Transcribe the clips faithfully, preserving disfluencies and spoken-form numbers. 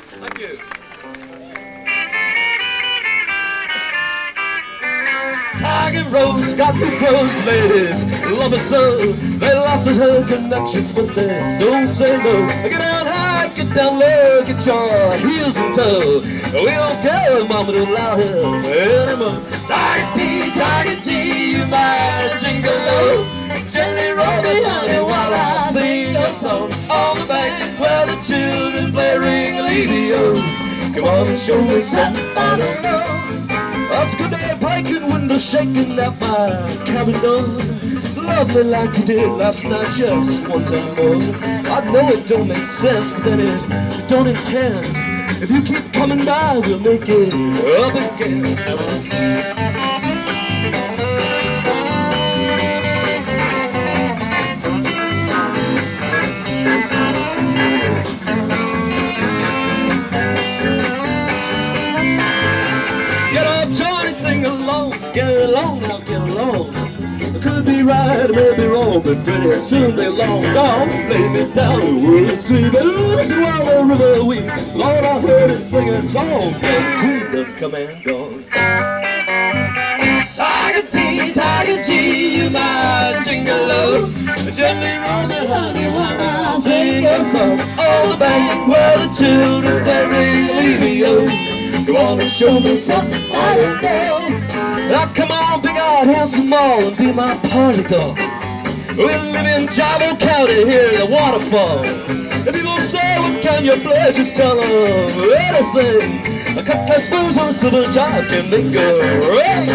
Thank you. Tiger Rose got the clothes, ladies love her so. They laugh at her connections, but they don't say no. Get down high, get down low, get your heels in tow. We don't care if mama don't allow her anymore. Tiger T, Tiger G, you my gigolo. Gently roll me, honey, while I sing a song on the banks where the children play ring-a-lee-dee-o. Come on and show me something I don't know. That's good day breaking, windows shaking at my cabin door. Love me like you did last night, just one time more. I know it don't make sense, but then it don't intend. If you keep coming by, we'll make it up again. Sing along, get along, now get along. I could be right, I may be wrong, but pretty soon they long gone. Lay me down, the world is sweet, but listen while the river weeps. Lord, I heard it sing a song, the queen of come and gone. Tiger T, Tiger G, you my gigolo. Gently roll me, honey, while I sing a song. All the banks where the children play ring-a-lee-dee-o. Come on and show me something I don't know. Now come on, big eyed, handsome mall, and be my party dog. We live in Jabo County, here at the waterfall. If people say, what can you play? Just tell them anything. A couple of spoons on a silver jar can make a rain.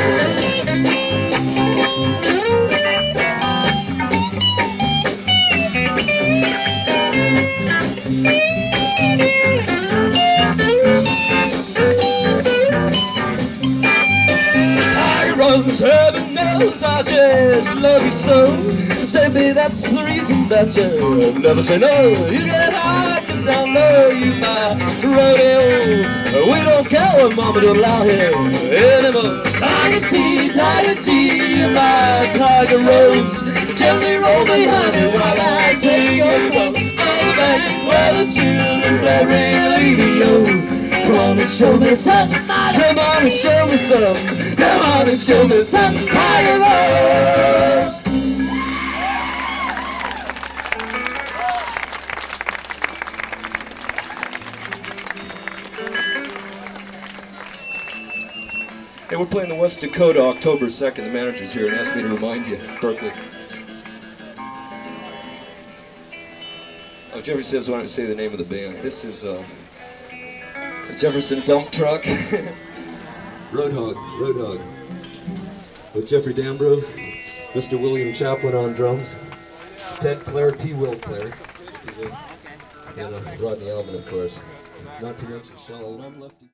Heaven knows I just love you so. Say, baby, that's the reason that you never say no. You get high, get down low, you my rodeo. We don't care what mama don't allow here anymore. Tiger T, Tiger T, you my Tiger Rose. Gently roll me, honey, while I sing your song. All the banks where the children play ring-a-lee-dee-o. Come on and show me something. Come on and show me something. Come on and show me something. Tiger Rose. Hey, we're playing the West Dakota October second. The manager's here and asked me to remind you, Berkeley. Oh, Jeffrey says, why don't you say the name of the band? This is uh, Jefferson Dump Truck. Roadhog, Roadhog. With Jeffrey Dambro, Mister William Chaplin on drums, Ted Clare, T. Will Clare, and uh, Rodney Alvin, of course. Not to mention Shell, and I'm Lefty.